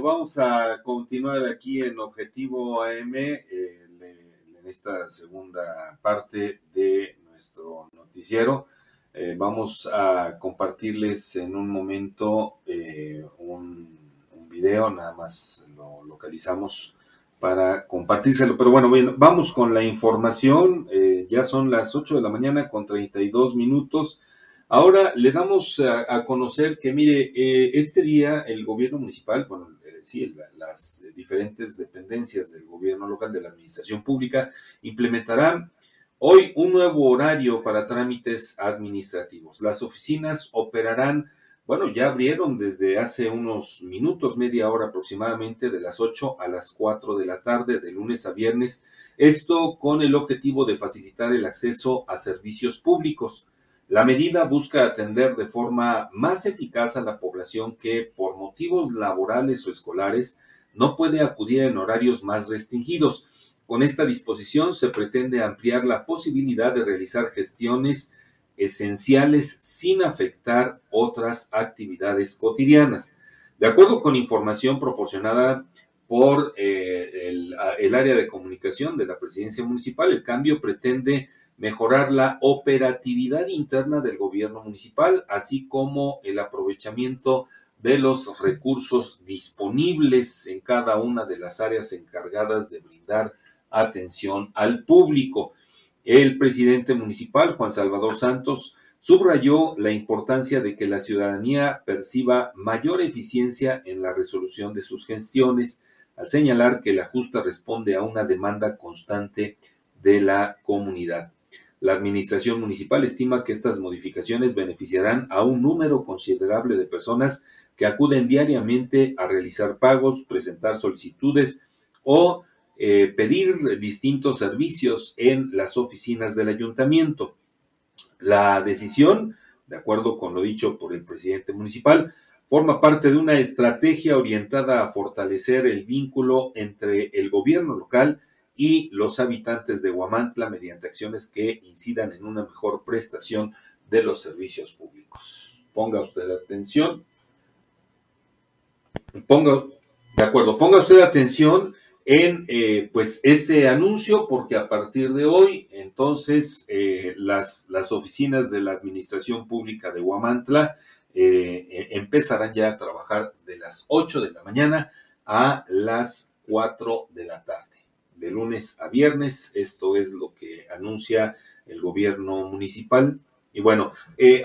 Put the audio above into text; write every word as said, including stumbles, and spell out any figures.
vamos a continuar aquí en Objetivo A M, eh, en esta segunda parte de nuestro noticiero. Eh, vamos a compartirles en un momento eh, un, un video, nada más lo localizamos para compartírselo. Pero bueno, bien, vamos con la información. Eh, ya son las ocho de la mañana con treinta y dos minutos. Ahora le damos a, a conocer que, mire, eh, este día el gobierno municipal, bueno, eh, sí, la, las diferentes dependencias del gobierno local, de la administración pública, implementarán hoy un nuevo horario para trámites administrativos. Las oficinas operarán, bueno, ya abrieron desde hace unos minutos, media hora aproximadamente, de las ocho a las cuatro de la tarde, de lunes a viernes. Esto con el objetivo de facilitar el acceso a servicios públicos. La medida busca atender de forma más eficaz a la población que, por motivos laborales o escolares, no puede acudir en horarios más restringidos. Con esta disposición se pretende ampliar la posibilidad de realizar gestiones esenciales sin afectar otras actividades cotidianas. De acuerdo con información proporcionada por eh, el, el área de comunicación de la Presidencia Municipal, el cambio pretende mejorar la operatividad interna del gobierno municipal, así como el aprovechamiento de los recursos disponibles en cada una de las áreas encargadas de brindar atención al público. El presidente municipal, Juan Salvador Santos, subrayó la importancia de que la ciudadanía perciba mayor eficiencia en la resolución de sus gestiones, al señalar que la justa responde a una demanda constante de la comunidad. La administración municipal estima que estas modificaciones beneficiarán a un número considerable de personas que acuden diariamente a realizar pagos, presentar solicitudes o eh, pedir distintos servicios en las oficinas del ayuntamiento. La decisión, de acuerdo con lo dicho por el presidente municipal, forma parte de una estrategia orientada a fortalecer el vínculo entre el gobierno local y los habitantes de Huamantla mediante acciones que incidan en una mejor prestación de los servicios públicos. Ponga usted atención. Ponga, de acuerdo, ponga usted atención en eh, pues este anuncio, porque a partir de hoy, entonces, eh, las, las oficinas de la Administración Pública de Huamantla eh, empezarán ya a trabajar de las ocho de la mañana a las cuatro de la tarde, de lunes a viernes. Esto es lo que anuncia el gobierno municipal. Y bueno, eh,